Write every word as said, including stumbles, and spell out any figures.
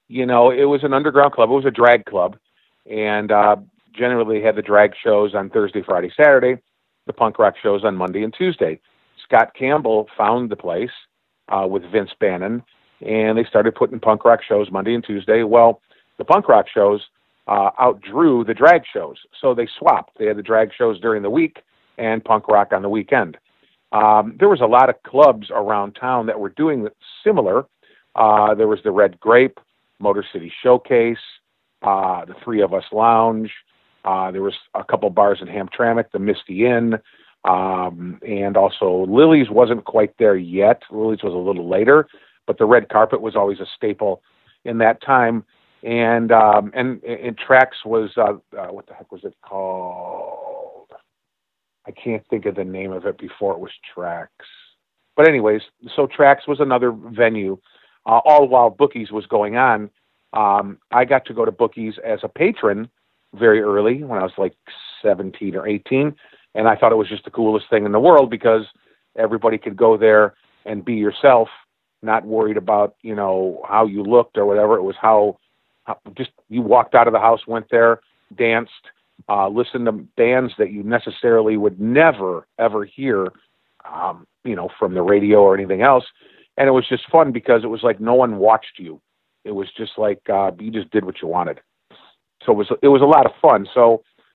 you know, it was an underground club. It was a drag club. And uh, generally had the drag shows on Thursday, Friday, Saturday, the punk rock shows on Monday and Tuesday. Scott Campbell found the place uh, with Vince Bannon, and they started putting punk rock shows Monday and Tuesday. Well, the punk rock shows uh, outdrew the drag shows, so they swapped. They had the drag shows during the week and punk rock on the weekend. Um, there was a lot of clubs around town that were doing similar. Uh, there was the Red Grape, Motor City Showcase, uh, the Three of Us Lounge. Uh, there was a couple bars in Hamtramck, the Misty Inn, um, and also Lily's wasn't quite there yet. Lily's was a little later, but the red carpet was always a staple in that time. And um, and, and Trax was, uh, uh, what the heck was it called? I can't think of the name of it before it was Trax. But anyways, so Trax was another venue, uh, all while Bookies was going on. Um, I got to go to Bookies as a patron very early when I was like seventeen or eighteen. And I thought it was just the coolest thing in the world because everybody could go there and be yourself, not worried about, you know, how you looked or whatever. It was how, how just you walked out of the house, went there, danced, uh, listened to bands that you necessarily would never, ever hear, um, you know, from the radio or anything else. And it was just fun because it was like no one watched you. It was just like uh, you just did what you wanted. So it was it was a lot of fun. So